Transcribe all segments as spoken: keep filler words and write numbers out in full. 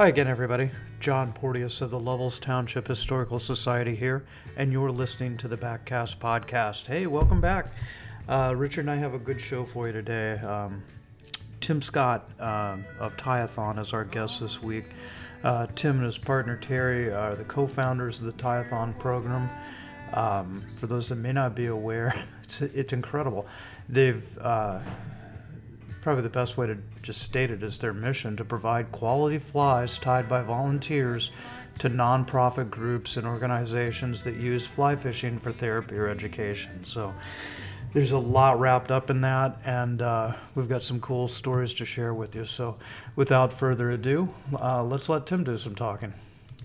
Hi again, everybody. John Porteous of the Lovells Township Historical Society here, and you're listening to the Backcast Podcast. Hey, welcome back. Uh, Richard and I have a good show for you today. Um, Tim Scott uh, of Tie-a-thon is our guest this week. Uh, Tim and his partner Terry are the co-founders of the Tie-a-thon program. Um, for those that may not be aware, it's it's incredible. They've uh, probably the best way to just state it is their mission to provide quality flies tied by volunteers to nonprofit groups and organizations that use fly fishing for therapy or education. So there's a lot wrapped up in that, and uh, we've got some cool stories to share with you. So without further ado, uh, let's let Tim do some talking.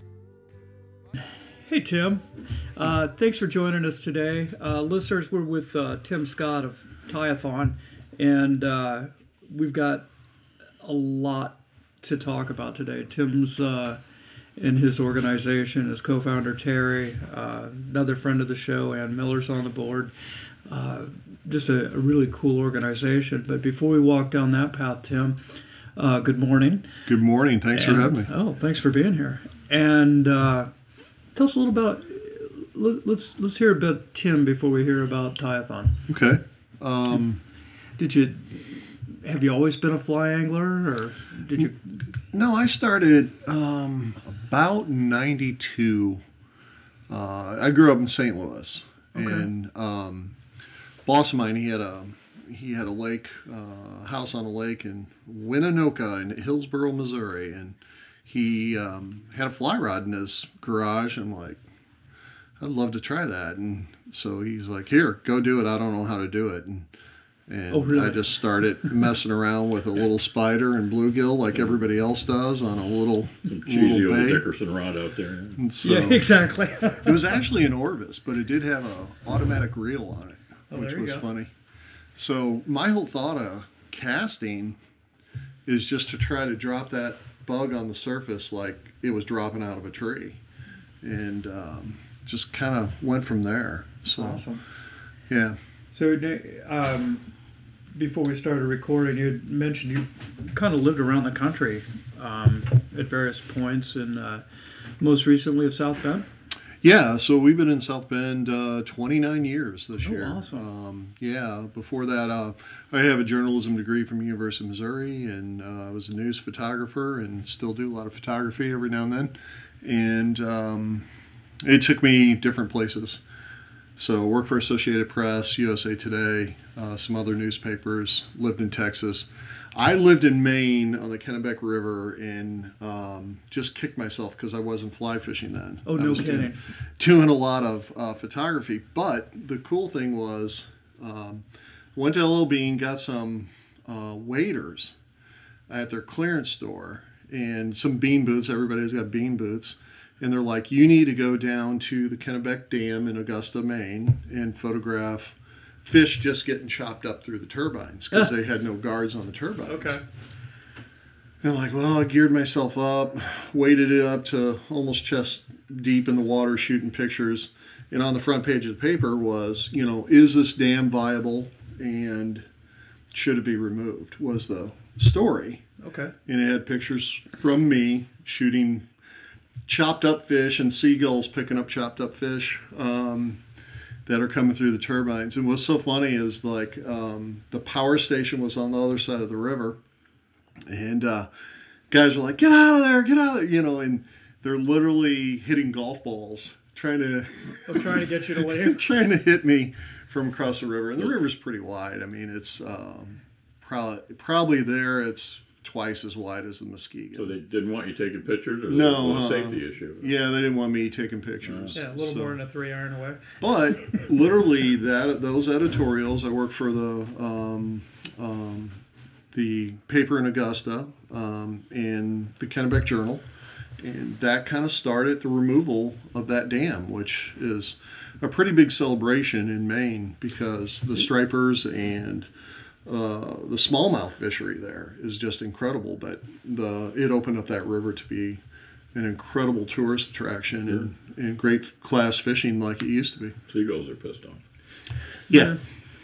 Hey, Tim. Uh, thanks for joining us today. Uh, listeners, we're with uh, Tim Scott of Tie-a-thon, and uh, we've got a lot to talk about today. Tim's uh, and his organization, his co-founder Terry, uh, another friend of the show, Ann Miller's on the board. Uh, just a, a really cool organization. But before we walk down that path, Tim, uh, good morning. Good morning. Thanks and, for having me. Oh, thanks for being here. And uh, tell us a little about. Let's let's hear a bit, Tim, before we hear about Tie-a-thon. Okay. Um, Did you have you always been a fly angler, or did you? no, I started um, about ninety-two. Uh, I grew up in Saint Louis, Okay. and um, boss of mine, he had a he had a lake, uh, house on a lake in Winnetonka in Hillsboro, Missouri, and he um, had a fly rod in his garage. I'm like, I'd love to try that, and so he's like, "Here, go do it. I don't know how to do it." And And Oh, really? I just started messing around with a little spider and bluegill like everybody else does on a little, Cheesy little old bait. Dickerson rod out there. And so Yeah, exactly. it was actually an Orvis, but it did have a automatic reel on it, Oh, which there you was go. funny. So my whole thought of casting is just to try to drop that bug on the surface like it was dropping out of a tree, and um, just kind of went from there. So Awesome. yeah. So, um, before we started recording, you had mentioned you kind of lived around the country um, at various points, and uh, most recently of South Bend. Yeah, so we've been in South Bend uh, twenty-nine years this Oh, year. awesome. Um, yeah, before that, uh, I have a journalism degree from University of Missouri, and uh, I was a news photographer and still do a lot of photography every now and then. And um, it took me different places. So I worked for Associated Press, U S A Today, uh, some other newspapers, lived in Texas. I lived in Maine on the Kennebec River and um, just kicked myself because I wasn't fly fishing then. Oh, I no was kidding. Doing, doing a lot of uh, photography. But the cool thing was, um, went to L L Bean, got some uh, waders at their clearance store and some bean boots. Everybody's got bean boots. And they're like, you need to go down to the Kennebec Dam in Augusta, Maine, and photograph fish just getting chopped up through the turbines because they had no guards on the turbines. Okay. And I'm like, well, I geared myself up, waded it up to almost chest deep in the water, shooting pictures. And on the front page of the paper was, you know, is this dam viable and should it be removed? Was the story. Okay. And it had pictures from me shooting chopped up fish and seagulls picking up chopped up fish um, that are coming through the turbines. And what's so funny is like um, the power station was on the other side of the river, and uh, guys were like, "Get out of there! Get out of there!" You know, and they're literally hitting golf balls trying to I'm trying to get you to leave. trying to hit me from across the river. And the river's pretty wide. I mean, it's um, probably probably there. It's twice as wide as the Muskegon. So they didn't want you taking pictures, or No, that was a uh, safety issue? Yeah, they didn't want me taking pictures. Yeah, a little So- more than a three iron away. But literally, that those editorials, I work for the um, um, the paper in Augusta um, and the Kennebec Journal, and that kind of started the removal of that dam, which is a pretty big celebration in Maine because the stripers and uh, the smallmouth fishery there is just incredible. But the it opened up that river to be an incredible tourist attraction and, and great class fishing like it used to be. Seagulls are pissed off. Yeah.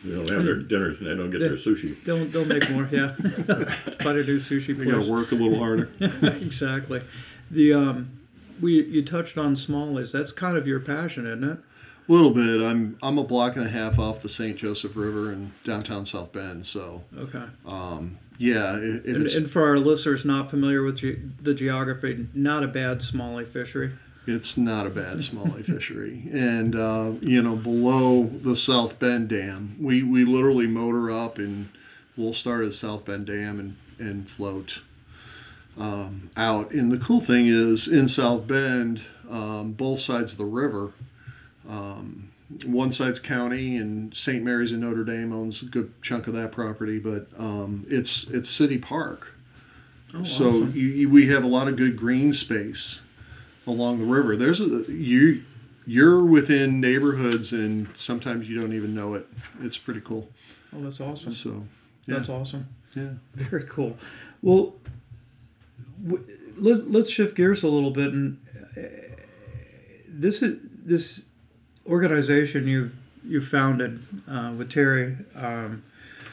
They don't have their dinners and they don't get their sushi. They'll they'll make more. Yeah, find a new sushi They got place. to work a little harder. Exactly. The um, we you touched on smallies. That's kind of your passion, isn't it? A little bit. I'm I'm a block and a half off the Saint Joseph River in downtown South Bend. So Okay. um, yeah, it, And, it's and for our listeners not familiar with ge- the geography, not a bad smallie fishery. it's not a bad smallie fishery. And uh, you know, below the South Bend Dam, we we literally motor up and we'll start at the South Bend Dam and and float um, out. And the cool thing is in South Bend, um, both sides of the river. Um, one side's county, and Saint Mary's in Notre Dame owns a good chunk of that property, but um, it's it's city park. Oh, so awesome. you, you, we have a lot of good green space along the river. There's a you you're within neighborhoods, and sometimes you don't even know it. It's pretty cool. Oh, that's awesome. So yeah, That's awesome. yeah. Very cool. Well, w- let, let's shift gears a little bit, and uh, this is this organization you've you founded uh, with Terry um,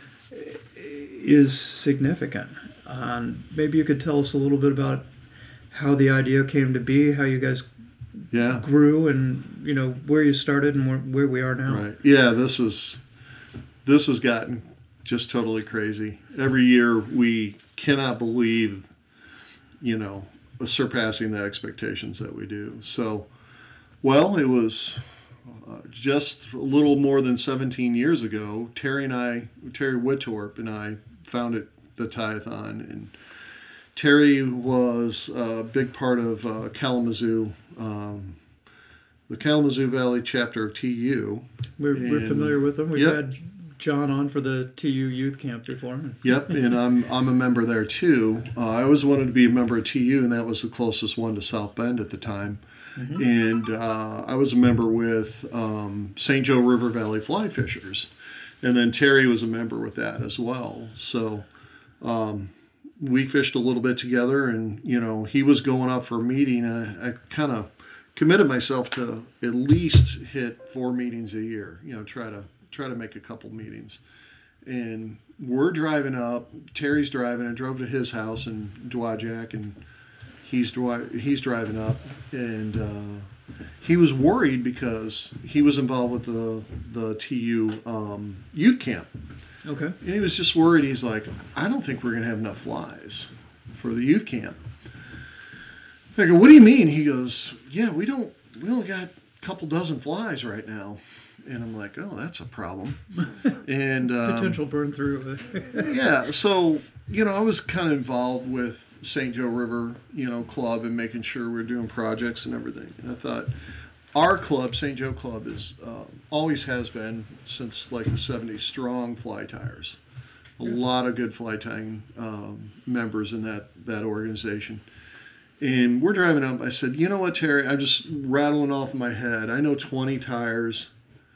is significant. Um, maybe you could tell us a little bit about how the idea came to be, how you guys Yeah. grew, and you know where you started and where, where we are now. Right. Yeah, this is this has gotten just totally crazy. Every year we cannot believe, you know, surpassing the expectations that we do. So, well, it was uh, just a little more than seventeen years ago. Terry and I, Terry Whittorp and I, founded the Tie-a-thon, and Terry was a big part of uh, Kalamazoo. Um, the Kalamazoo Valley chapter of T U. We're, we're And- familiar with them. We've Yep. had John on for the T U youth camp before. Yep, and I'm I'm a member there too. Uh, I always wanted to be a member of T U, and that was the closest one to South Bend at the time. Mm-hmm. And uh, I was a member with um, Saint Joe River Valley Fly Fishers, and then Terry was a member with that as well. So um, we fished a little bit together, and you know he was going up for a meeting, and I, I kind of committed myself to at least hit four meetings a year. You know, try to try to make a couple meetings. And we're driving up. Terry's driving. I drove to his house in Dowagiac, and he's dri- he's driving up, and uh, he was worried because he was involved with the the T U um, youth camp, Okay. and he was just worried. He's like, I don't think we're gonna have enough flies for the youth camp. I go, what do you mean? He goes, yeah, we don't. We only got a couple dozen flies right now. And I'm like, oh, that's a problem. And um, Potential burn through. yeah, so you know, I was kind of involved with Saint Joe River, you know, club and making sure we're doing projects and everything. And I thought our club, Saint Joe Club, is uh, always has been since like the seventies strong fly tires. A Yeah. lot of good fly tying um, members in that that organization. And we're driving up. I said, you know what, Terry? I'm just rattling off in my head. I know twenty tires.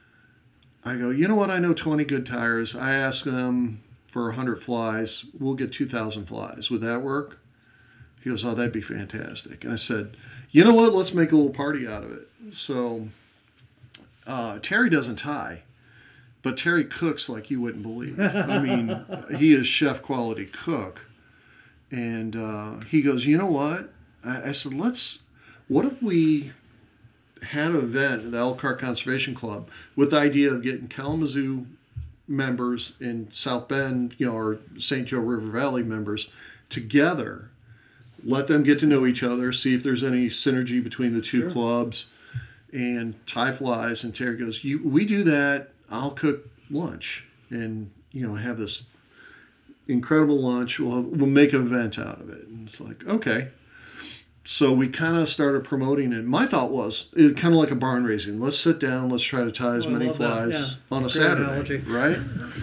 I go, you know what? I know twenty good tires. I ask them for one hundred flies. We'll get two thousand flies. Would that work? He goes, oh, that'd be fantastic. And I said, you know what? Let's make a little party out of it. So uh, Terry doesn't tie, but Terry cooks like you wouldn't believe. I mean, he is chef quality cook. And uh, he goes, you know what? I, I said, let's, what if we had an event at the Elkhart Conservation Club with the idea of getting Kalamazoo members in South Bend, you know, or Saint Joe River Valley members together, let them get to know each other, see if there's any synergy between the two Sure. clubs, and tie flies. And Terry goes, you, we do that, I'll cook lunch and, you know, have this incredible lunch. We'll, we'll make an event out of it. And it's like, okay. So we kind of started promoting it. My thought was it kind of like a barn raising. Let's sit down. Let's try to tie as Oh, I many love that, flies yeah. on a Great Saturday, analogy. right?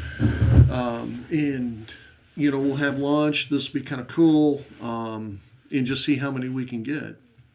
Um, and you know, we'll have lunch. This will be kind of cool, um, and just see how many we can get.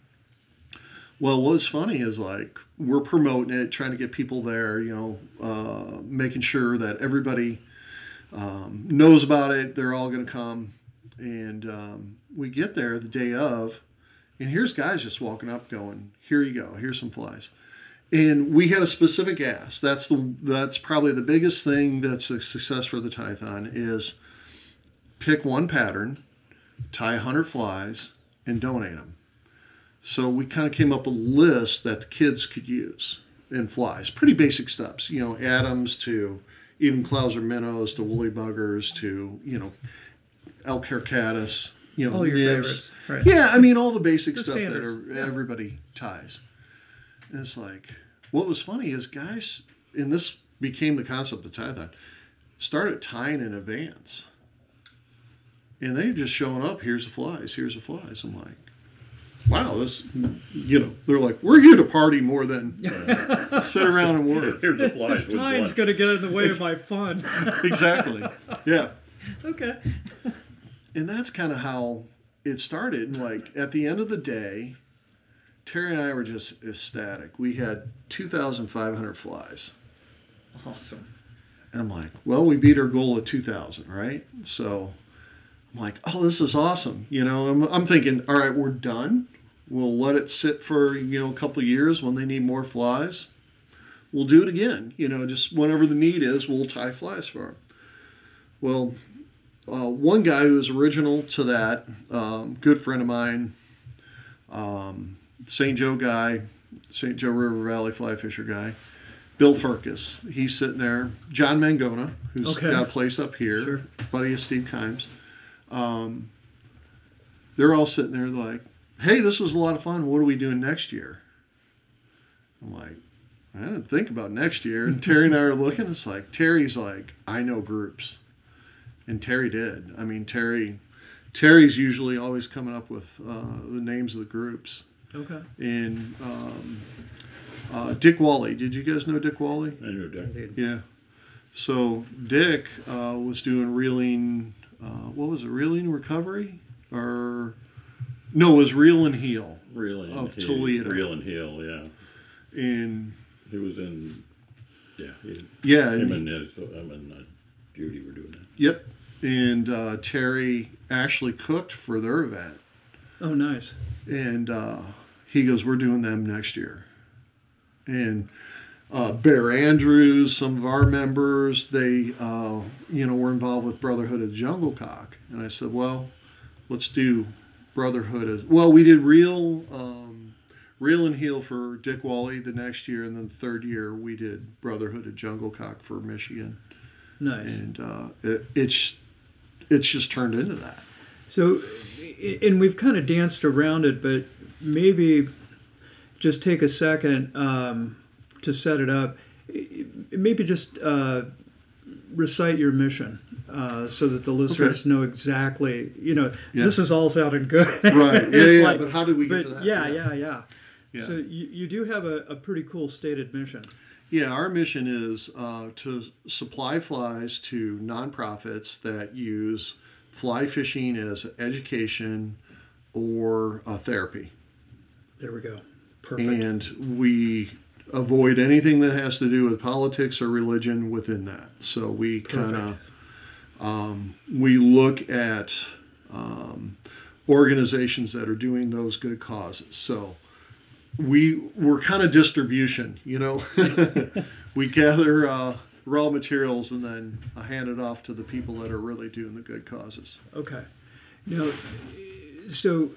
Well, what's funny is like we're promoting it, trying to get people there. You know, uh, making sure that everybody um, knows about it. They're all going to come, and um, we get there the day of. And here's guys just walking up going, here you go, here's some flies. And we had a specific ask. That's the that's probably the biggest thing that's a success for the Tie-a-thon is pick one pattern, tie one hundred flies, and donate them. So we kind of came up with a list that the kids could use in flies. Pretty basic steps, you know, Adams to even Clouser minnows to woolly buggers to, you know, elk hair caddis, you know, All your nibs. favorites. Right. Yeah, I mean all the basic The stuff that standards. are, Yeah. everybody ties. And it's like, what was funny is guys, and this became the concept of tie-a-thon, started tying in advance. And they just showing up, here's the flies, here's the flies. I'm like, wow, this, you know, they're like, we're here to party more than sit around and work. Here's the flies This with time's one. going to get in the way of my fun. Exactly. Yeah. Okay. And that's kind of how it started. And like at the end of the day, Terry and I were just ecstatic. We had two thousand five hundred flies. Awesome. And I'm like, well, we beat our goal at two thousand, right? So I'm like, oh, this is awesome. You know, I'm, I'm thinking, all right, we're done. We'll let it sit for, you know, a couple of years when they need more flies. We'll do it again. You know, just whenever the need is, we'll tie flies for them. Well, uh, one guy who was original to that, um, good friend of mine, um, Saint Joe guy, Saint Joe River Valley fly fisher guy, Bill Furcus. He's sitting there. John Mangona, who's Okay. got a place up here, Sure. buddy of Steve Kimes. Um, they're all sitting there like, hey, this was a lot of fun. What are we doing next year? I'm like, I didn't think about next year. And Terry and I are looking. It's like, Terry's like, I know groups. And Terry did. I mean, Terry, Terry's usually always coming up with uh, the names of the groups. Okay. And um, uh, Dick Wally. Did you guys know Dick Wally? I knew that. Indeed. Yeah. So Dick uh, was doing reeling. Uh, what was it? Reeling recovery, or no? It was reel and heel. Reel and Of heel. Toledo. Reel and heel, yeah. And He was in, yeah. He, yeah, him and, and, his, him and uh, Judy were doing that. yep. And uh, Terry actually cooked for their event. Oh, nice. And uh, he goes, we're doing them next year. And uh, Bear Andrews, some of our members, they, uh, you know, were involved with Brotherhood of the Jungle Cock. And I said, well, let's do Brotherhood as well. We did Reel, um, Reel and Heel for Dick Wally the next year, and then the third year we did Brotherhood of Jungle Cock for Michigan. Nice. And uh, it, it's it's just turned into that. So, i- and we've kind of danced around it, but maybe just take a second um, to set it up. I- Maybe just uh, recite your mission uh, so that the listeners Okay. know exactly. You know, Yeah. this is all sounding good. Right. Yeah, It's yeah. like- but how did we get but to that? yeah, yeah, yeah, Yeah. So you, you do have a, a pretty cool stated mission. Yeah, our mission is uh, to supply flies to nonprofits that use fly fishing as education or uh, therapy. There we go. Perfect. And we avoid anything that has to do with politics or religion within that. So we kind of um, we look at um, organizations that are doing those good causes. So we we're kind of distribution, you know. We gather uh, raw materials and then uh, hand it off to the people that are really doing the good causes. Okay. Now, so,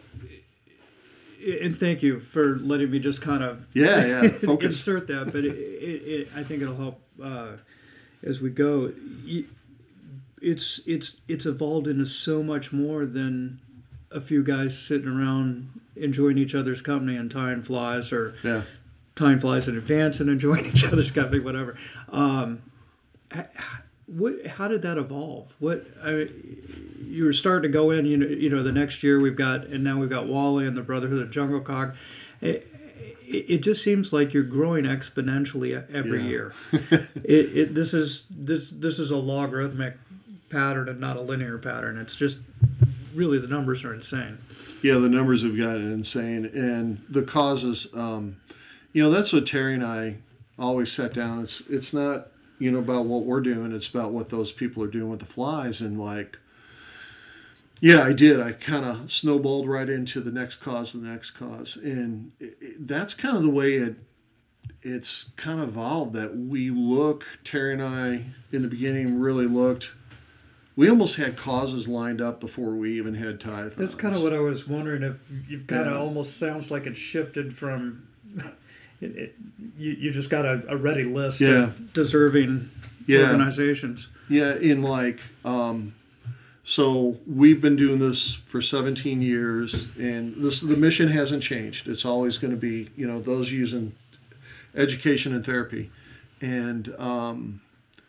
and thank you for letting me just kind of Yeah, yeah. Focus. insert that, but it, it, it, I think it'll help uh, as we go. Y- It's it's it's evolved into so much more than a few guys sitting around enjoying each other's company and tying flies, or Yeah. tying flies in advance and enjoying each other's company, whatever. Um, h- what? How did that evolve? What? I, you were starting to go in. You know, you know, the next year we've got, and now we've got Wally and the Brotherhood of Jungle Cock. It, it, it just seems like you're growing exponentially every Yeah. year. it, it this is this this is a logarithmic pattern and not a linear pattern. It's just really the numbers are insane. Yeah, the numbers have gotten insane, and the causes. Um, you know, that's what Terry and I always sat down. It's it's not you know about what we're doing. It's about what those people are doing with the flies, and like. Yeah, I did. I kind of snowballed right into the next cause, the next cause, and it, it, that's kind of the way it it's kind of evolved that we look, Terry and I in the beginning really looked, we almost had causes lined up before we even had tie-a-thons. That's kind of what I was wondering, if you've kind of Yeah. almost sounds like it's shifted from, it, it, you, you just got a, a ready list Yeah. of deserving Yeah. organizations. Yeah, in like, um, so we've been doing this for seventeen years, and this the mission hasn't changed. It's always going to be, you know, those using education and therapy, and um,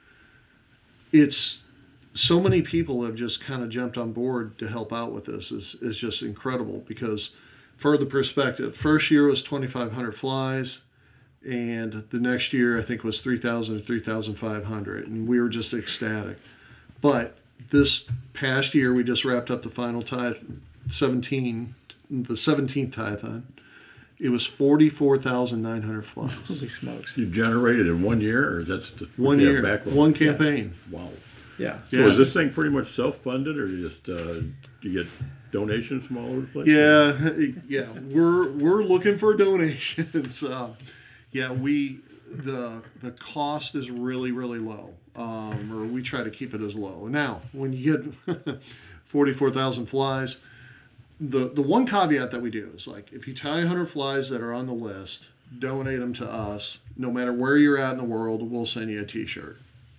it's so many people have just kind of jumped on board to help out with this. is is just incredible because, for the perspective, first year was twenty-five hundred flies. And the next year, I think, was three thousand or three thousand five hundred. And we were just ecstatic. But this past year, we just wrapped up the final tithe, seventeen, the seventeenth tithe-thon. It was forty-four thousand nine hundred flies. Holy smokes. You generated in one year, or that's the One you have year, backlog? one campaign. Wow. Yeah. So Yeah. is this thing pretty much self-funded, or you just uh, do you get donations from all over the place? Yeah, yeah. We're we're looking for donations. Uh, yeah, we the the cost is really really low, um, or we try to keep it as low. Now, when you get forty-four thousand flies, the the one caveat that we do is like if you tie one hundred flies that are on the list, donate them to us. No matter where you're at in the world, we'll send you a T-shirt,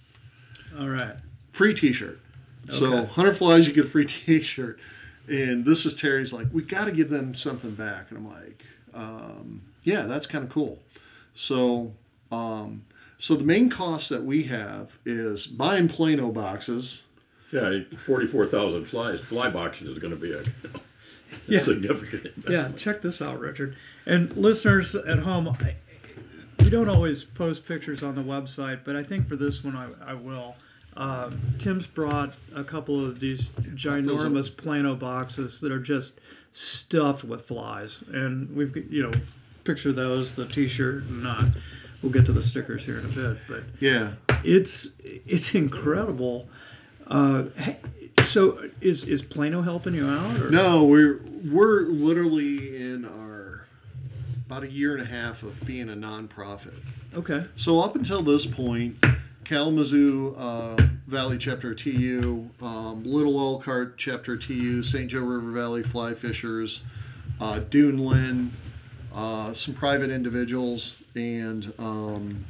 All right. free T-shirt. So Okay. one hundred flies, you get a free T-shirt. And this is Terry's like, we got to give them something back. And I'm like, um, yeah, that's kind of cool. So, um, so the main cost that we have is buying Plano boxes. Yeah, forty-four thousand flies. Fly boxing is going to be a Yeah. significant investment. Yeah, check this out, Richard. And listeners at home, I, we don't always post pictures on the website, but I think for this one I, I will. Uh, Tim's brought a couple of these ginormous Plano boxes that are just stuffed with flies, and we've got, you know, picture those, the T-shirt, and uh, we'll get to the stickers here in a bit. But Yeah. it's it's incredible. Uh, hey, so is is Plano helping you out? Or? No, we're we're literally in our about a year and a half of being a nonprofit. Okay. So up until this point, Kalamazoo uh, Valley Chapter T U, um, Little Elkhart Chapter T U, Saint Joe River Valley Fly Fishers, uh, Duneland, uh, some private individuals, and um,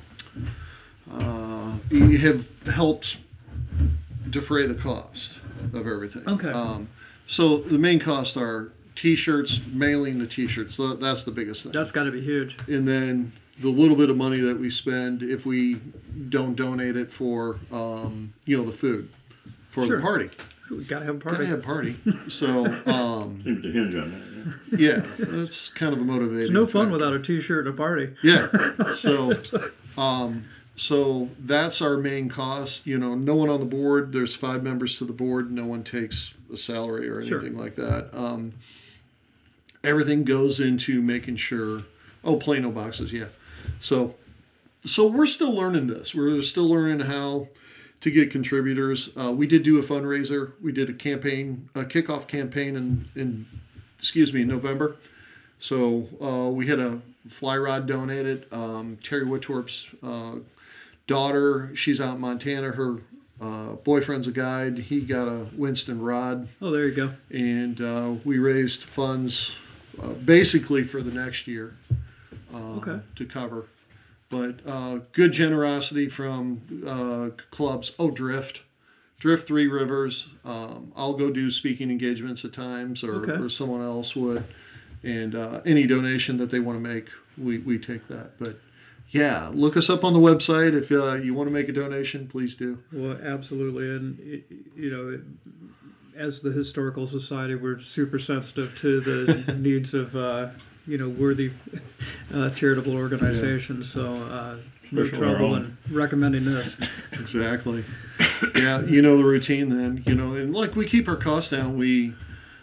uh, we have helped defray the cost of everything. Okay. Um, so the main costs are T-shirts, mailing the T-shirts. So that's the biggest thing. That's got to be huge. And then the little bit of money that we spend if we don't donate it for, um, you know, the food for Sure. the party. We gotta have a Gotta party. have a party. So, um, Seems to hinge on that. Yeah. yeah, that's kind of a motivating. It's no fun factor. without a T-shirt at a party. Yeah. So, um, so that's our main cost. You know, no one on the board. There's five members to the board. No one takes a salary or Sure. anything like that. Um, everything goes into making sure. Oh, Plano boxes. Yeah. So, so we're still learning this. We're still learning how to get contributors. Uh, we did do a fundraiser. We did a campaign, a kickoff campaign in, in excuse me, in November. So uh, we had a fly rod donated. Um, Terry Whittorp's uh, daughter, she's out in Montana. Her uh, boyfriend's a guide. He got a Winston rod, Oh, there you go. and uh, we raised funds uh, basically for the next year uh, Okay. to cover. But uh, good generosity from uh, clubs. Oh, Drift. Drift Three Rivers. Um, I'll go do speaking engagements at times, or, Okay. or someone else would. And uh, any donation that they want to make, we, we take that. But yeah, look us up on the website. If uh, you want to make a donation, please do. Well, absolutely, and it, you know, it, as the historical society, we're super sensitive to the needs of uh, you know worthy uh, charitable organizations. So uh, no Especially our trouble own. in recommending this. Exactly. Yeah, you know the routine then, you know, and like we keep our costs down. We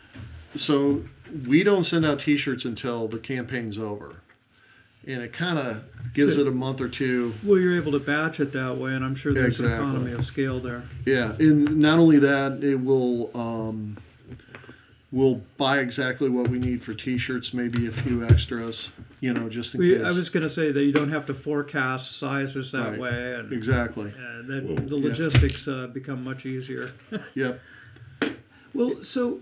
so we don't send out T-shirts until the campaign's over, and it kind of gives So- it a month or two. Well, you're able to batch it that way, and I'm sure there's Exactly. economy of scale there. Yeah, and not only that, it will um, we'll buy exactly what we need for T-shirts, maybe a few extras, you know, just in We, case. I was going to say that you don't have to forecast sizes that Right. way, and, Exactly. and that Well, the yeah. logistics uh, become much easier. Yep. Well, so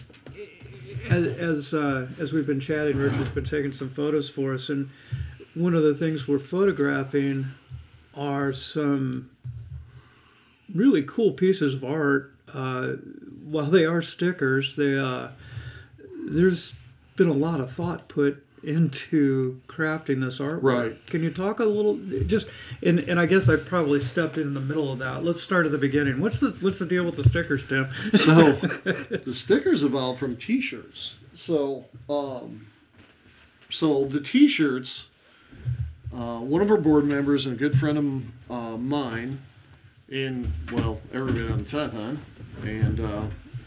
as as, uh, as we've been chatting, Richard's been taking some photos for us, and one of the things we're photographing are some really cool pieces of art. Uh, while they are stickers, they uh, there's been a lot of thought put into crafting this artwork. Right. Can you talk a little, just, and, and I guess I probably stepped in the middle of that. Let's start at the beginning. What's the what's the deal with the stickers, Tim? So the stickers evolved from T-shirts. So, um, so the T-shirts, uh, one of our board members and a good friend of uh, mine, in well, everybody on the Tython, and uh,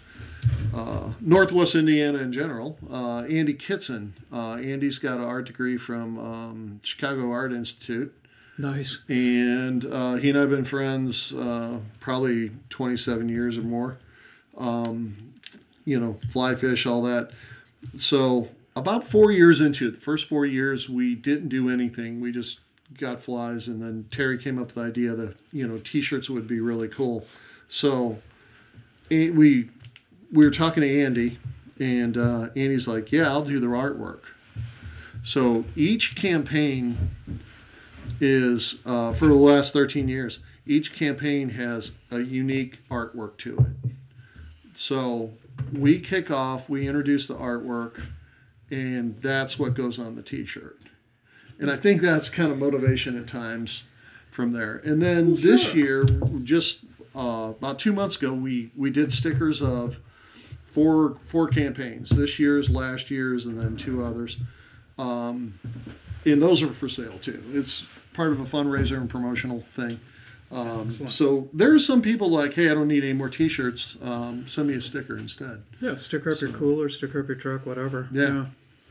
uh, Northwest Indiana in general, uh, Andy Kitson. Uh, Andy's got an art degree from um, Chicago Art Institute. Nice. And uh, he and I have been friends uh, probably twenty-seven years or more. Um, you know, fly fish, all that. So about four years into it, the first four years, we didn't do anything. We just got flies, and then Terry came up with the idea that, you know, T-shirts would be really cool. So eh, we we were talking to Andy, and uh, Andy's like, yeah, I'll do the artwork. So each campaign is, uh, for the last thirteen years, each campaign has a unique artwork to it. So we kick off, we introduce the artwork, and that's what goes on the T-shirt. And I think that's kind of motivation at times from there. And then Well, this sure. year, just uh, about two months ago, we, we did stickers of four four campaigns. This year's, last year's, and then two others. Um, and those are for sale too. It's part of a fundraiser and promotional thing. Um, Excellent. so there's some people like, hey, I don't need any more T-shirts. Um, send me a sticker instead. Yeah, stick up your So- cooler, stick up your truck, whatever. Yeah.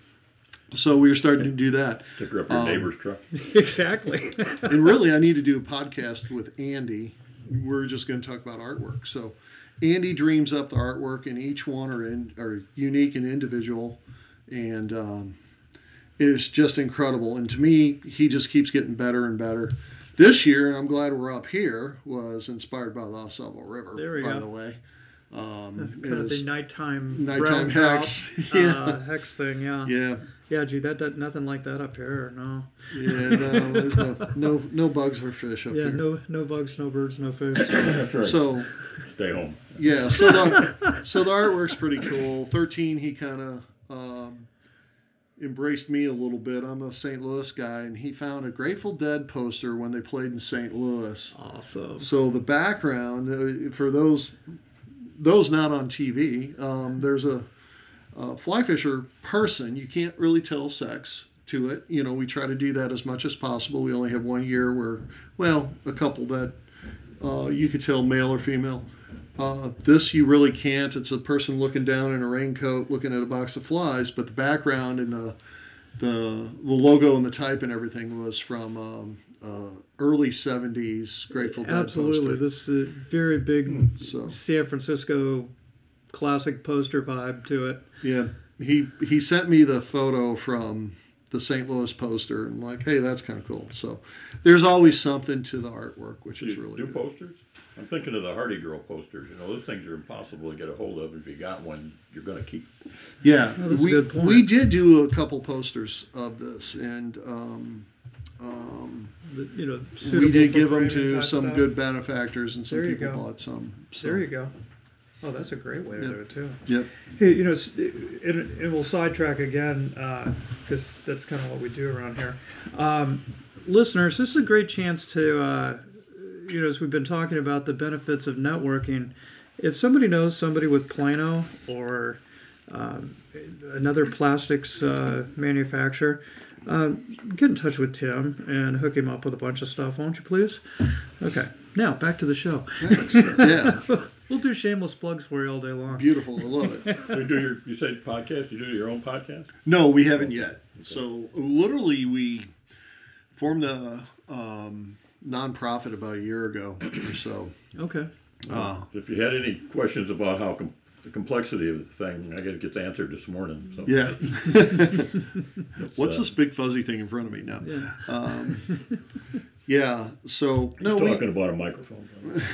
So we were starting to do that. Sticker up your Um, neighbor's truck. Exactly. And really, I need to do a podcast with Andy. We're just going to talk about artwork. So Andy dreams up the artwork, and each one are in, are unique and individual, and um, it's just incredible. And to me, he just keeps getting better and better. This year, and I'm glad we're up here, was inspired by the Osable River. There we by go. the way. Um, That's kind of is- the nighttime, Nighttime brown trout, hex. Yeah. uh, hex thing. Yeah. yeah. yeah, gee, that, that nothing like that up here. No. yeah. No, there's no no no bugs or fish up Yeah. here. No no bugs, no birds, no fish. That's right. So. Stay home. Yeah, so the so the artwork's pretty cool. thirteen, he kind of um, embraced me a little bit. I'm a Saint Louis guy, and he found a Grateful Dead poster when they played in Saint Louis. Awesome. So the background, uh, for those those not on T V, um, there's a, a fly fisher person. You can't really tell sex to it. You know, we try to do that as much as possible. We only have one year where, well, a couple that uh, you could tell male or female. Uh, this you really can't. It's a person looking down in a raincoat looking at a box of flies, but the background and the the, the logo and the type and everything was from um, uh, early seventies Grateful Dead Absolutely. poster. This is very big So San Francisco classic poster vibe to it. yeah, he he sent me the photo from the Saint Louis poster, and like, hey, that's kind of cool. So there's always something to the artwork, which Do is you really do good. posters? I'm thinking of the Hardy Girl posters. You know, those things are impossible to get a hold of. If you got one, you're going to keep. Yeah, Oh, that's a we good point. we did do a couple posters of this, and um, um, The- You know, we suitable did for give them framing to type some stuff. good benefactors, and some There you people go. bought some. So. There you go. Oh, that's a great way to Yep. do it too. Yep. Hey, you know, it's, and, and we'll sidetrack again because that's kind of what we do around here. Um, listeners, this is a great chance to, uh, you know, as we've been talking about the benefits of networking, if somebody knows somebody with Plano or um, another plastics uh, manufacturer, um, get in touch with Tim and hook him up with a bunch of stuff, won't you please? Okay, now back to the show. Thanks. Yeah. We'll do shameless plugs for you all day long. Beautiful. I love it. You do your. You said podcast. You do your own podcast. No, we haven't yet. So literally, we formed a um, nonprofit about a year ago or so. Okay. Uh, If you had any questions about how com- the complexity of the thing, I guess, gets answered this morning. So Yeah. What's uh, this big fuzzy thing in front of me now? Yeah. Um, yeah. So He's no, we, talking about a microphone.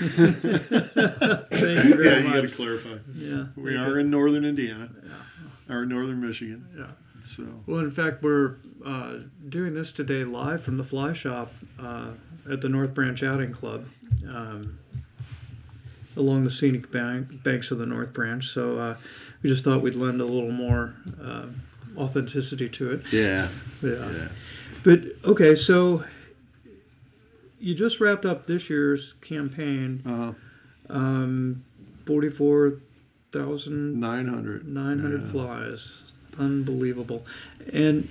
Thank you very yeah, you got to much. clarify. Yeah. We are in northern Indiana, or northern Michigan. Yeah. So Well, in fact, we're uh, doing this today live from the Fly Shop uh, at the North Branch Outing Club, um, along the scenic bank, banks of the North Branch. So uh, we just thought we'd lend a little more uh, authenticity to it. yeah, Yeah. yeah. But okay, so you just wrapped up this year's campaign, Uh, um, forty-four thousand nine hundred. nine hundred Yeah. flies. Unbelievable. And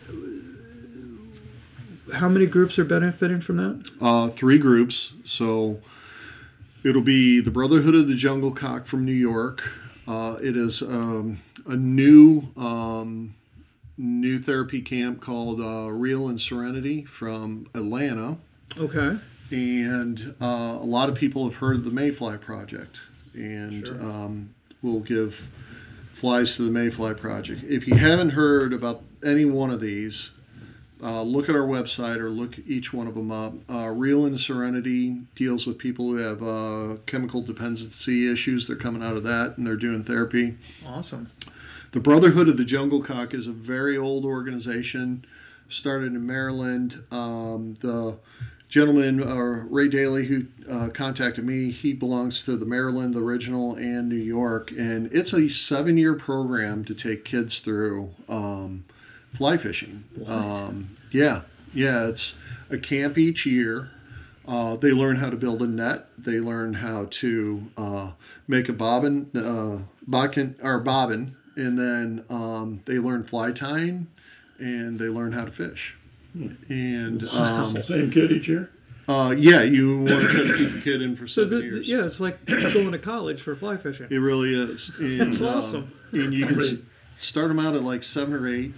how many groups are benefiting from that? Uh, three groups. So it'll be the Brotherhood of the Jungle Cock from New York. Uh, it is um, a new um, new therapy camp called uh, Real and Serenity from Atlanta. Okay. And uh, a lot of people have heard of the Mayfly Project. And Sure. um, we'll give flies to the Mayfly Project. If you haven't heard about any one of these, uh, look at our website or look each one of them up. Uh, Real and Serenity deals with people who have uh, chemical dependency issues. They're coming out of that and they're doing therapy. Awesome. The Brotherhood of the Jungle Cock is a very old organization, started in Maryland. Um, the gentleman, uh, Ray Daly, who uh, contacted me, he belongs to the Maryland Original and New York, and it's a seven-year program to take kids through um, fly fishing. What? Um, yeah, yeah, it's a camp each year. Uh, they learn how to build a net. They learn how to uh, make a bobbin, uh, bodkin, or bobbin, and then um, they learn fly tying, and they learn how to fish. And um, Same kid each year? uh, yeah, you want to try to keep the kid in for So seven the, years. yeah, it's like going to college for fly fishing. It really is. And, That's awesome. Um, and you can s- start them out at like seven or eight.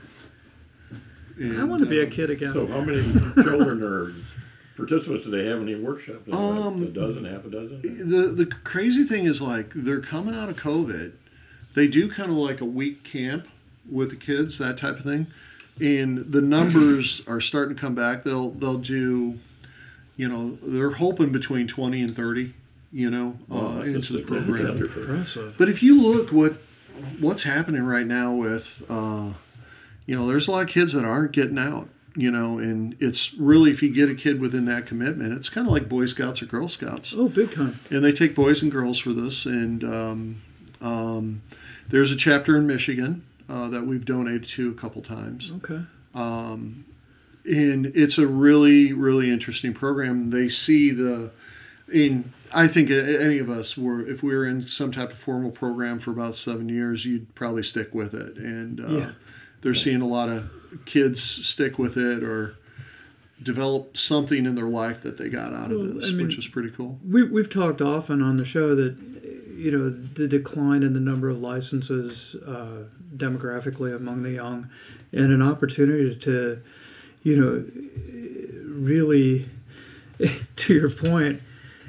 And, I want to be a um, kid again. So how many children or participants do they have in the workshop? Is it like Um, a dozen, half a dozen? The the crazy thing is, like, they're coming out of COVID. They do kind of like a week camp with the kids, that type of thing. And the numbers are starting to come back. They'll they'll do, you know, they're hoping between twenty and thirty, you know, Oh, uh, that's into the a- that's program. wonderful. Impressive. But if you look what what's happening right now with, uh, you know, there's a lot of kids that aren't getting out, you know, and it's really, if you get a kid within that commitment, it's kind of like Boy Scouts or Girl Scouts. Oh, big time. And they take boys and girls for this. And um, um, there's a chapter in Michigan uh, that we've donated to a couple times. Okay. Um, and it's a really, really interesting program. They see the, in I think a- any of us were, if we were in some type of formal program for about seven years, you'd probably stick with it. And uh, Yeah. they're seeing a lot of kids stick with it or develop something in their life that they got out of Well, this, I mean, which is pretty cool. We, we've talked often on the show that, you know, the decline in the number of licenses uh, demographically among the young, and an opportunity to, you know, really, to your point,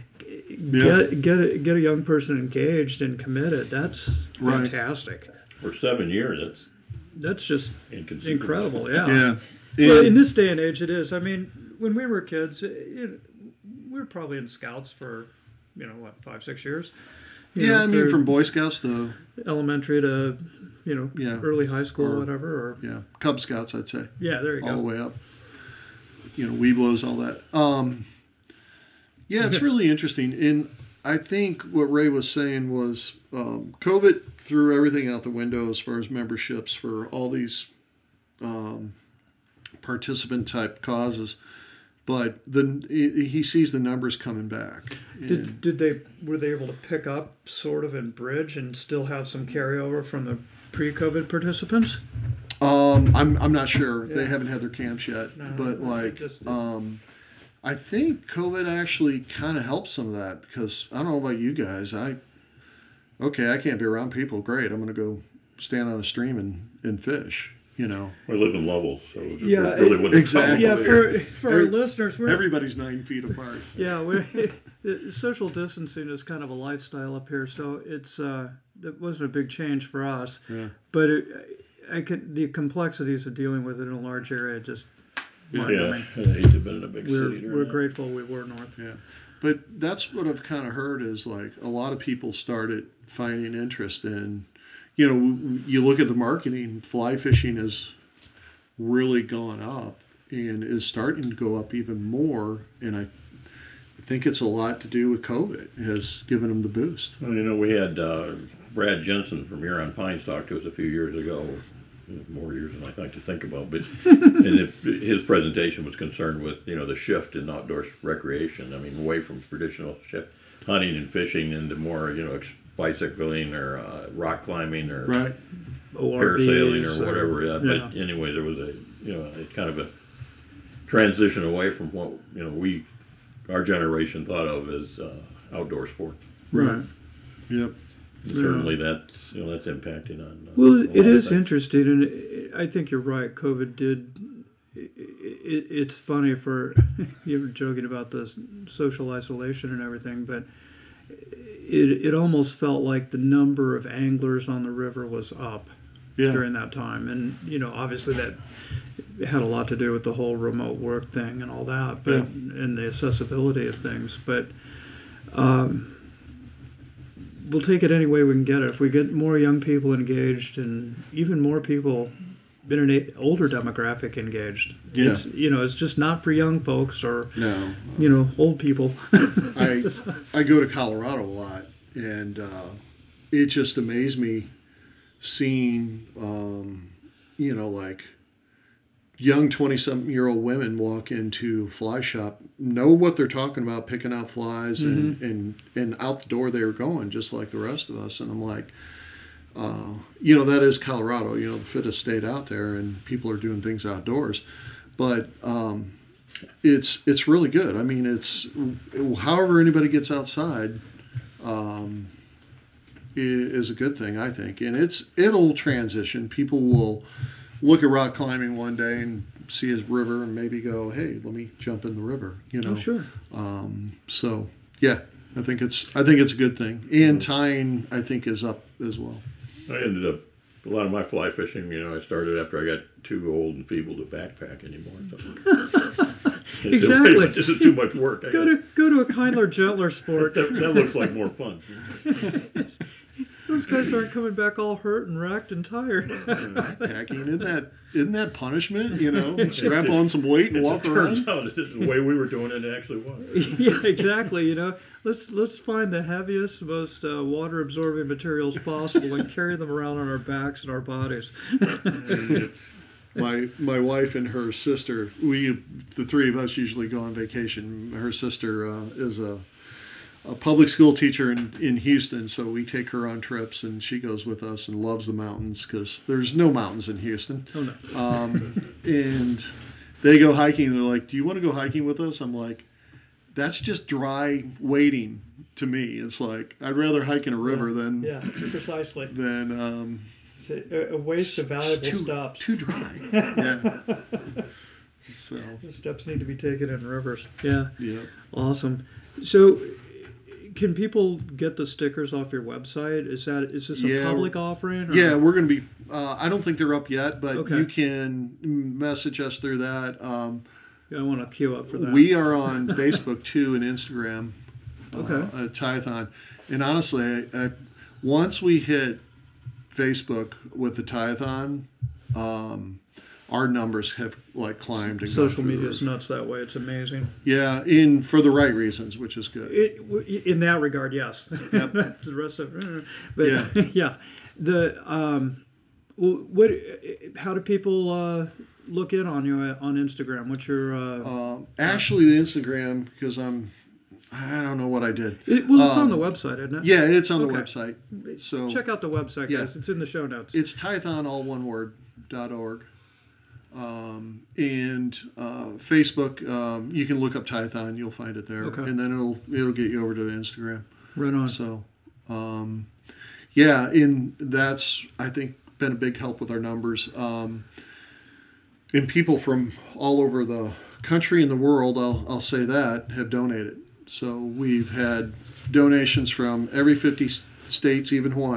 get get a, get a young person engaged and committed. That's Right. fantastic. For seven years, that's That's just inconceivable. incredible. Yeah. Yeah. Well, And- in this day and age, it is. I mean, when we were kids, it, we were probably in Scouts for, you know, what, five, six years. You yeah, know, I mean, through from Boy Scouts to, elementary to, you know, Yeah. early high school, Or- whatever. Or yeah, Cub Scouts, I'd say, yeah, there you all the go. way up. You know, Weeblos, all that. Um, yeah, it's really interesting. And I think what Ray was saying was um, COVID threw everything out the window as far as memberships for all these um, participant type causes. But then he he sees the numbers coming back. Did And- did they were they able to pick up sort of and bridge and still have some carryover from the pre-COVID participants? Um, I'm I'm not sure. They Yeah. haven't had their camps yet, No, but it like, just- it's- um, I think COVID actually kind of helped some of that because I don't know about you guys. I okay, I can't be around people. Great, I'm gonna go stand on a stream and, and fish. You know, We live in levels, so it Yeah, really wouldn't exactly. Yeah, come for over here. for Every- our listeners, we're everybody's nine feet apart. yeah, we're, the social distancing is kind of a lifestyle up here. So it's uh, that wasn't a big change for us. Yeah. But it, I could the complexities of dealing with it in a large area just. Yeah, mind-numbing. I'd hate to have been in a big We're city during we're that. grateful we were north. Yeah, but that's what I've kind of heard is like a lot of people started finding interest in, you know, you look at the marketing, fly fishing has really gone up and is starting to go up even more. And I think it's a lot to do with COVID. It has given them the boost. Well, you know, we had uh, Brad Jensen from here on Pines talk to us a few years ago, more years than I like to think about, but and it, his presentation was concerned with, you know, the shift in outdoor recreation. I mean, away from traditional shift, hunting and fishing into more, you know, ex- bicycling or uh, rock climbing or Right. parasailing or O R Vs whatever. Yeah. yeah. But anyway, there was a, you know, it's kind of a transition away from what, you know, we, our generation thought of as uh, outdoor sports. Right. Yep. And Yeah. certainly that's, you know, that's impacting on. Uh, Well, a it lot of is things. interesting, and it, I think you're right. COVID did. It, it, it's funny for you were joking about the social isolation and everything, but it it almost felt like the number of anglers on the river was up Yeah. during that time, and you know, obviously that had a lot to do with the whole remote work thing and all that, but Yeah. and the accessibility of things, but. Um, We'll take it any way we can get it. If we get more young people engaged and even more people in an a- older demographic engaged, Yeah. it's, you know, it's just not for young folks or, No. you know, old people. I I go to Colorado a lot, and uh, it just amazed me seeing, um, you know, like young twenty-something-year-old women walk into a fly shop, know what they're talking about, picking out flies, and, and, and out the door they were going, just like the rest of us. And I'm like, uh, you know, that is Colorado, you know, the fittest state out there, and people are doing things outdoors. But um, it's it's really good. I mean, it's however anybody gets outside um, i- is a good thing, I think. And it's it'll transition. People will look at rock climbing one day and see his river and maybe go, hey, let me jump in the river, you know. Oh, sure. Um, so yeah, I think it's I think it's a good thing. And tying, I think, is up as well. I ended up, a lot of my fly fishing, you know, I started after I got too old and feeble to backpack anymore. So. I said, Exactly. "Wait a minute, this is too much work. I Go gotta- to go to a kinder, gentler sport. that, that looks like more fun. Those guys aren't coming back all hurt and wrecked and tired. Backpacking, isn't that isn't that punishment? You know, strap on some weight and walk it around. turns out this is the way we were doing it, it actually was. Yeah, exactly. You know, let's let's find the heaviest, most uh, water-absorbing materials possible and carry them around on our backs and our bodies. my my wife and her sister, we the three of us usually go on vacation. Her sister uh, is a a public school teacher in, in Houston, so we take her on trips, and she goes with us and loves the mountains because there's no mountains in Houston. Oh no. Um, and they go hiking. They're like, "Do you want to go hiking with us?" I'm like, "That's just dry waiting to me. It's like I'd rather hike in a river than Yeah, precisely. than um, It's a, a waste of just valuable too, stops. too dry." Yeah. So The steps need to be taken in rivers. Yeah, yeah. awesome. So, can people get the stickers off your website? Is that is this a Yeah. public offering? Or? Yeah, we're going to be. Uh, I don't think they're up yet, but Okay. you can message us through that. Um, I want to queue up for that. we are on Facebook too and Instagram. Okay. Uh, at Tyathon, and honestly, I, I, once we hit Facebook with the Tyathon, um, our numbers have like climbed. And gone Social through the media is roof. nuts that way. It's amazing. Yeah, in for the right reasons, which is good. It, w- in that regard, yes. Yep. The rest of, but Yeah. yeah, the um, w- what? How do people uh, look in on you on Instagram? What's your? Uh, Uh, actually, the Instagram because I'm. I don't know what I did. it, well, it's on um, the website, isn't it? Yeah, it's on the Okay. website. So Check out the website, Yeah. guys. It's in the show notes. it's Tyathon, all one word, dot org. Um, and uh, Facebook, um, you can look up Tyathon, you'll find it there, Okay. and then it'll it'll get you over to Instagram. right on. So, um, yeah, and that's I think been a big help with our numbers. Um, and people from all over the country and the world, I'll I'll say that, have donated. So we've had donations from every fifty s- states, even Hawaii.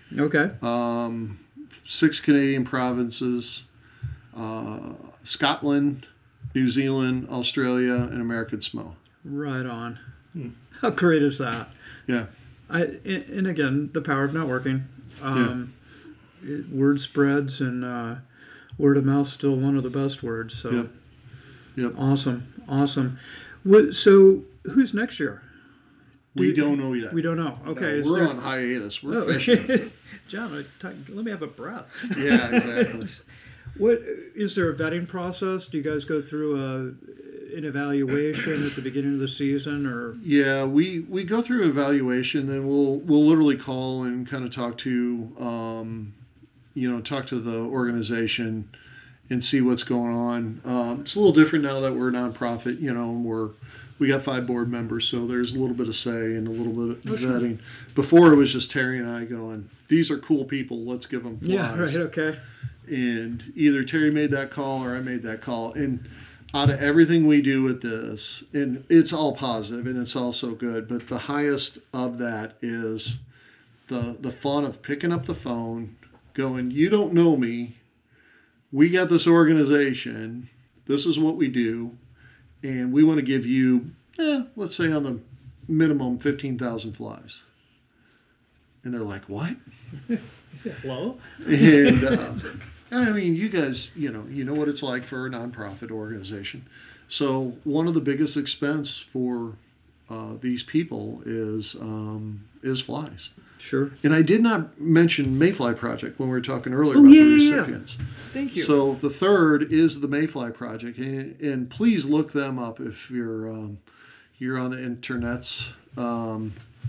Okay. um, six Canadian provinces, uh, Scotland, New Zealand, Australia, and American Samoa. Right on. How great is that? Yeah. I and, and again, the power of networking. Um, it, word spreads, and uh, word of mouth still one of the best words. So Yep. Yep. awesome, awesome. What, so who's next year? We Do- don't know yet. We don't know. Okay, is We're there- on hiatus. We're Oh. fishing. John, I- t- let me have a breath. Yeah, exactly. What is there a vetting process? Do you guys go through a, an evaluation at the beginning of the season, or Yeah, we, we go through evaluation, and we'll we'll literally call and kind of talk to um, you know talk to the organization and see what's going on. Um, it's a little different now that we're a nonprofit. You know, we're we got five board members, so there's a little bit of say and a little bit of Oh, sure. vetting. Before it was just Terry and I going, these are cool people, let's give them flies. yeah, right, okay, And either Terry made that call or I made that call. And out of everything we do with this, and it's all positive and it's all so good, but the highest of that is the the fun of picking up the phone, going, you don't know me, we got this organization, this is what we do, and we want to give you, eh, let's say on the minimum fifteen thousand flies. And they're like, what? hello. And uh, I mean, you guys, you know, you know what it's like for a nonprofit organization. So one of the biggest expense for uh, these people is um, is flies. Sure. And I did not mention Mayfly Project when we were talking earlier Oh, about yeah, the yeah, yeah. recipients. Thank you. So the third is the Mayfly Project, and, and please look them up if you're um, you're on the internets. Um,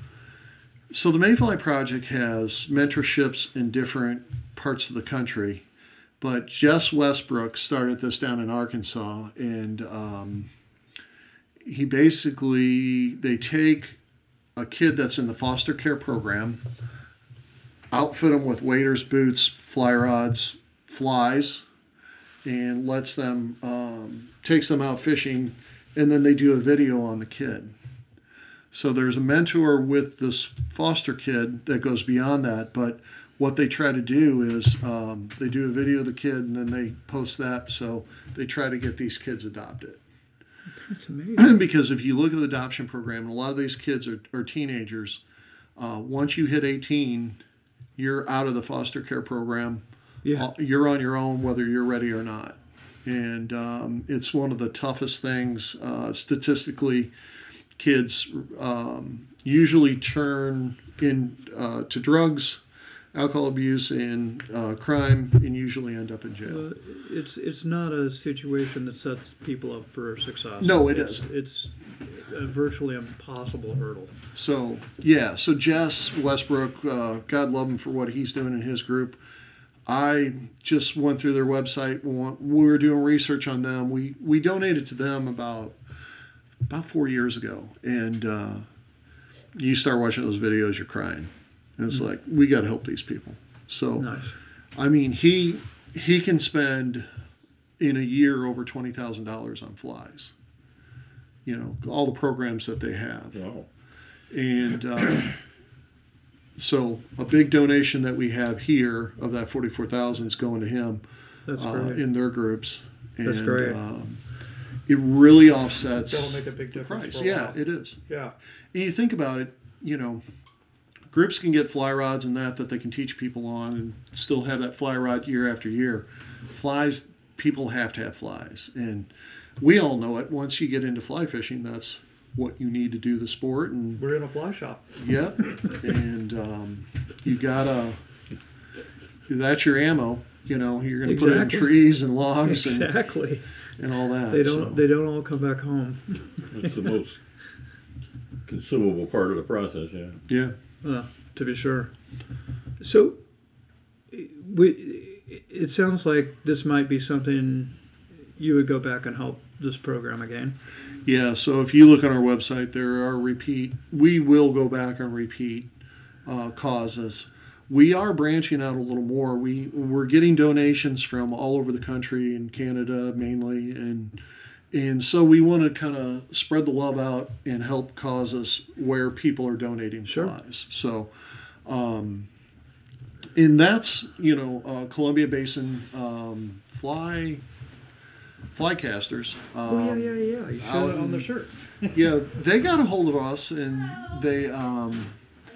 so the Mayfly Project has mentorships in different parts of the country, but Jess Westbrook started this down in Arkansas, and um, he basically they take a kid that's in the foster care program, outfit them with waders, boots, fly rods, flies, and lets them um, takes them out fishing, and then they do a video on the kid. So there's a mentor with this foster kid that goes beyond that, but what they try to do is um, they do a video of the kid and then they post that, so they try to get these kids adopted. That's amazing. Because if you look at the adoption program, and a lot of these kids are, are teenagers, uh, once you hit eighteen, you're out of the foster care program. Yeah. Uh, You're on your own whether you're ready or not. And um, it's one of the toughest things. Uh, statistically, kids um, usually turn in uh, to drugs, alcohol abuse, and uh, crime, and usually end up in jail. Uh, it's it's not a situation that sets people up for success. No, it it's, isn't. It's a virtually impossible hurdle. So, yeah, so Jess Westbrook, uh, God love him for what he's doing in his group. I just went through their website. We were doing research on them. We we donated to them about about four years ago. And uh, you start watching those videos, you're crying. And it's like, we got to help these people. So, Nice. I mean, he he can spend in a year over twenty thousand dollars on flies. You know, all the programs that they have. Wow. And uh, so a big donation that we have here of that forty-four thousand is going to him That's uh, great. in their groups. And, That's great. Um, it really offsets That'll make a big the difference. price. For a Yeah, while. it is. Yeah. And you think about it, you know, groups can get fly rods and that that they can teach people on and still have that fly rod year after year. Flies, people have to have flies. And we all know it. Once you get into fly fishing, that's what you need to do the sport. And We're in a fly shop. yep. And um, you gotta, that's your ammo. You know, you're going to put it in Exactly. trees and logs Exactly. and, and all that. They don't. so. They don't all come back home. That's the most consumable part of the process, yeah. Yeah. Uh, to be sure. So, we, it sounds like this might be something you would go back and help this program again. Yeah, so if you look on our website, there are repeat, we will go back and repeat uh, causes. We are branching out a little more. We, we're getting donations from all over the country, in Canada mainly, and and so we want to kind of spread the love out and help causes where people are donating Sure. flies. So um, and that's, you know, uh, Columbia Basin um, fly fly casters. Um, Oh yeah, yeah, yeah. You showed it on the shirt. yeah, they got a hold of us, and they um,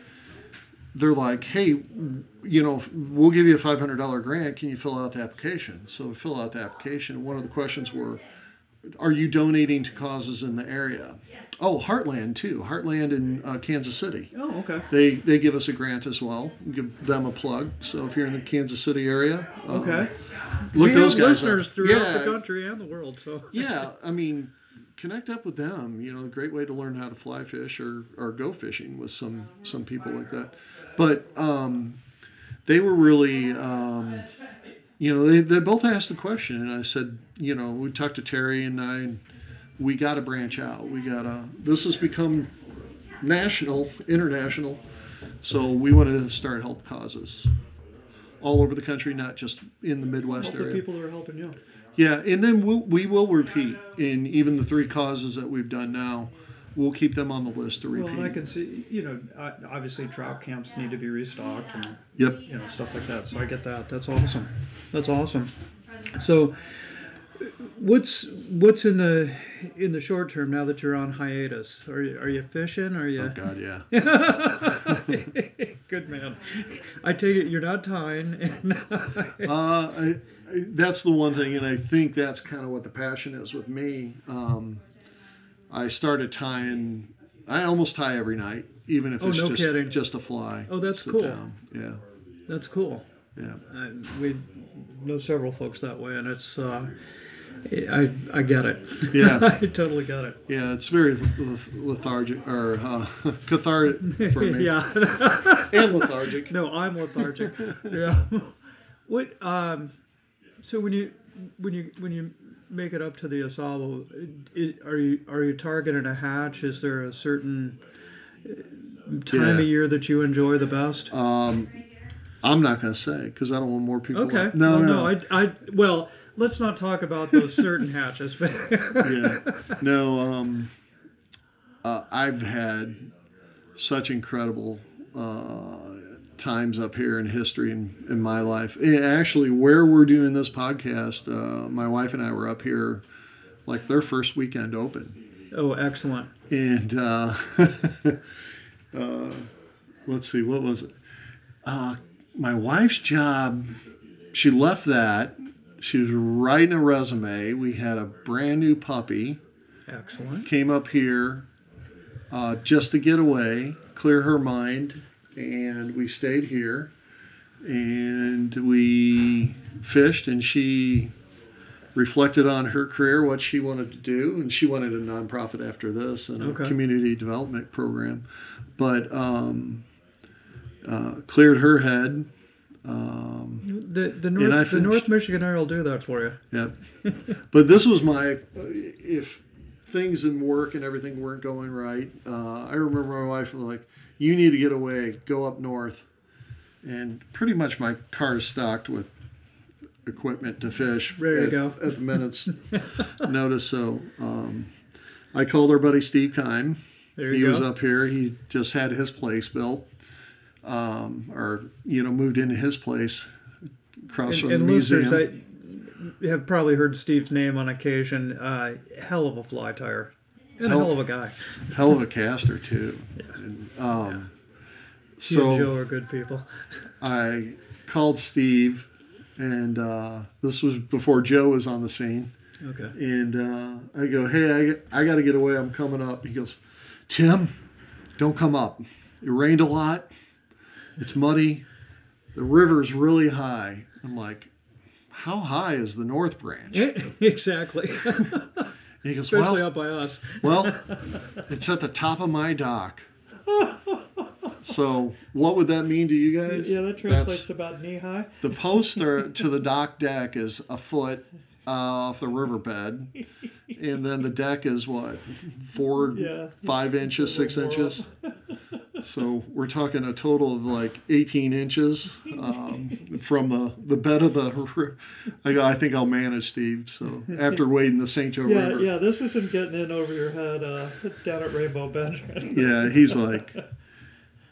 they're like, hey, you know, we'll give you a five hundred dollars grant. Can you fill out the application? So we fill out the application. One of the questions were, are you donating to causes in the area? Oh, Heartland too. Heartland in uh, Kansas City. Oh, okay. They they give us a grant as well. Give them a plug. So if you're in the Kansas City area, um, Okay. look we those have guys listeners up. throughout Yeah, the country and the world. So yeah. I mean, connect up with them. You know, a great way to learn how to fly fish or, or go fishing with some some people like that. But um, they were really, um, you know, they, they both asked the question, and I said, you know, we talked to Terry and I, and we got to branch out. We got to, this has become national, international, so we want to start help causes all over the country, not just in the Midwest help the area. people that are helping you. Yeah, and then we'll, we will repeat in even the three causes that we've done now. We'll keep them on the list to repeat. Well, and I can see, you know, I- obviously trout camps need to be restocked and Yep. you know stuff like that. So I get that. That's awesome. That's awesome. So, what's what's in the in the short term now that you're on hiatus? Are you, are you fishing? Are you? Oh God, yeah. Good man. I take it you're not tying. uh, I, I, that's the one thing, and I think that's kind of what the passion is with me. Um, I started tying. I almost tie every night, even if Oh, it's no just kidding. just a fly. Oh, that's Sit cool. down. Yeah, That's cool. yeah. I, we know several folks that way, and it's. Uh, I I get it. Yeah. I totally get it. Yeah, it's very leth- lethargic or uh, cathartic for me. Yeah. And lethargic. No, I'm lethargic. Yeah. What? Um. So when you when you when you make it up to the Asabo, it, are you are you targeting a hatch? Is there a certain time Yeah. of year that you enjoy the best? Um, I'm not gonna say because I don't want more people. Okay. Like, no, Well, no, no. I I well. Let's not talk about those certain hatches. yeah, no. Um, uh, I've had such incredible uh, times up here in history in, in my life. And actually, where we're doing this podcast, uh, my wife and I were up here like their first weekend open. Oh, excellent. And uh, uh, let's see, what was it? Uh, my wife's job, she left that. She was writing a resume. We had a brand new puppy. Excellent. Came up here uh, just to get away, clear her mind, and we stayed here. And we fished, and she reflected on her career, what she wanted to do, and she wanted a nonprofit after this and a Okay. community development program. But um, uh, cleared her head. Um, The the I North the finished. North Michigan Air will do that for you. Yep. But this was my, uh, if things in work and everything weren't going right, uh, I remember my wife was like, you need to get away, go up north. And pretty much my car is stocked with equipment to fish. Ready to at, go. At the minute's notice. So um, I called our buddy Steve Kime. There He you was go. up here. He just had his place built. Um, or, you know, moved into his place across And, from and the museum. listeners, I have probably heard Steve's name on occasion. Uh, hell of a fly tire, and Hell- a hell of a guy. Hell of a caster too. And, um, He and Joe so are good people. I called Steve, and uh, this was before Joe was on the scene. Okay. And uh, I go, hey, I, I got to get away. I'm coming up. He goes, Tim, don't come up. It rained a lot. It's muddy. The river's really high. I'm like, how high is the North Branch? Exactly. And he goes, Especially well, up by us. well, it's at the top of my dock. So what would that mean to you guys? Yeah, that That's- translates to about knee high. The post are, to the dock deck is a foot uh, off the riverbed, and then the deck is what, four, Yeah. five inches, six more inches. So we're talking a total of like eighteen inches um, from the, the bed of the. ri- I go, I think I'll manage, Steve. So after wading the Saint Joe Yeah, River, yeah. This isn't getting in over your head uh, down at Rainbow Bend. yeah, he's like,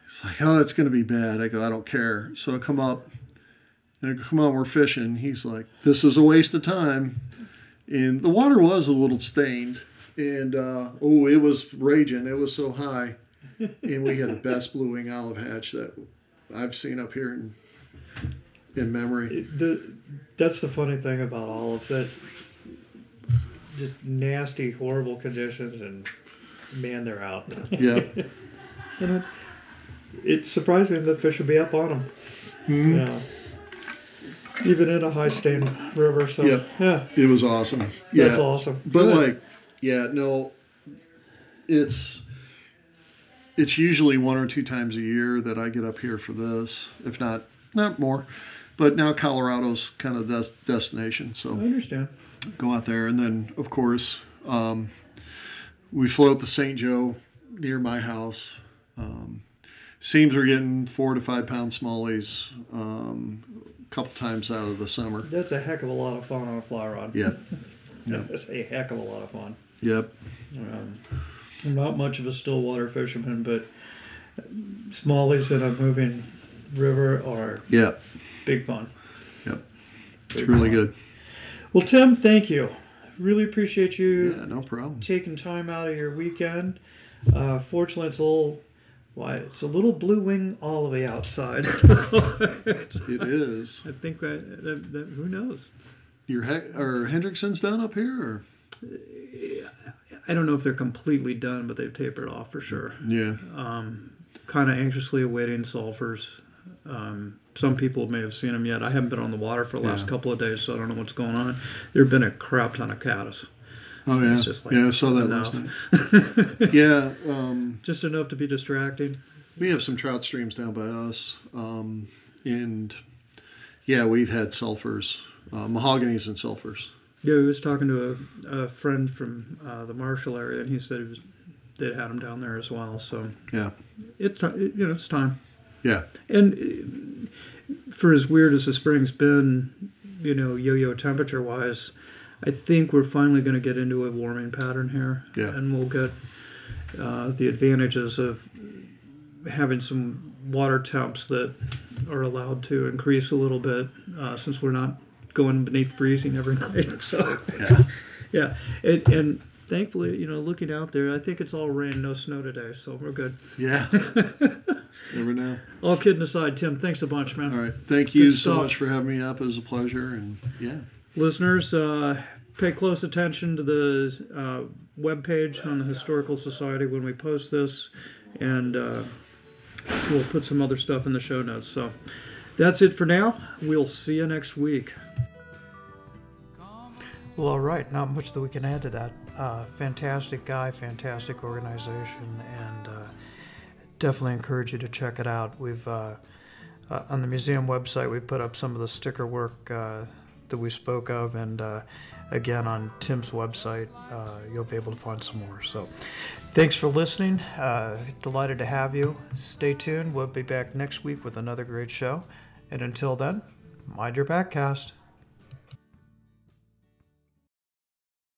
He's like, oh, it's going to be bad. I go, I don't care. So I come up, and I go, come on, we're fishing. He's like, this is a waste of time. And the water was a little stained. And, uh, oh, it was raging. It was so high. And we had the best blue wing olive hatch that I've seen up here in, in memory. It, the, that's the funny thing about olives, that just nasty, horrible conditions, and man, they're out. Yeah. And it, it's surprising that fish would be up on them. Mm-hmm. Yeah. Even in a high stained river. So Yep. yeah, It was awesome. Yeah. that's awesome. But Good. like, yeah, no, it's it's usually one or two times a year that I get up here for this, if not not more. But now Colorado's kind of the destination, I so understand. go out there, and then of course um, we float the Saint Joe near my house. Um, seems we're getting four to five pound smallies um, a couple times out of the summer. That's a heck of a lot of fun on a fly rod. Yep. Yep. That's a heck of a lot of fun. Yep. Um, I'm not much of a stillwater fisherman, but smallies in a moving river are Yep. big fun. Yep. Big It's really fun. good. Well, Tim, thank you. Really appreciate you Yeah, no problem. taking time out of your weekend. Uh, fortunately, it's a little, why, it's a little blue wing olivey outside. It is. I think I, that, that, who knows? Your he- are Hendrickson's done up here? Or? I don't know if they're completely done, but they've tapered off for sure. Yeah. Um, kind of anxiously awaiting sulfurs. Um, some people may have seen them yet. I haven't been on the water for the last Yeah. couple of days, so I don't know what's going on. There have been a crap ton of caddis. Oh yeah. It's just like yeah, I saw that enough. last night. Yeah. Um, Just enough to be distracting. we have some trout streams down by us, um, and yeah, we've had sulfurs, uh, mahoganies and sulfurs. Yeah, I was talking to a, a friend from uh, the Marshall area, and he said it was, they'd had them down there as well. So Yeah. it's it, you know it's time. Yeah. And uh, for as weird as the spring's been, you know, yo-yo temperature-wise, I think we're finally going to get into a warming pattern here, Yeah. and we'll get uh, the advantages of having some water temps that are allowed to increase a little bit, uh, since we're not going beneath freezing every night. So, Yeah. yeah, and, and thankfully, you know, looking out there, I think it's all rain, no snow today, so we're good. Yeah. Never know. All kidding aside, Tim, thanks a bunch, man. All right. Thank you Good so stuff. much for having me up. It was a pleasure, and yeah. Listeners, uh, pay close attention to the uh, webpage on the Historical Society when we post this, and uh, we'll put some other stuff in the show notes. So that's it for now. We'll see you next week. Well, all right. Not much that we can add to that. Uh, fantastic guy, fantastic organization, and uh, definitely encourage you to check it out. We've uh, uh, on the museum website we put up some of the sticker work uh, that we spoke of, and uh, again on Tim's website uh, you'll be able to find some more. So, thanks for listening. Uh, delighted to have you. Stay tuned. We'll be back next week with another great show, and until then, mind your backcast.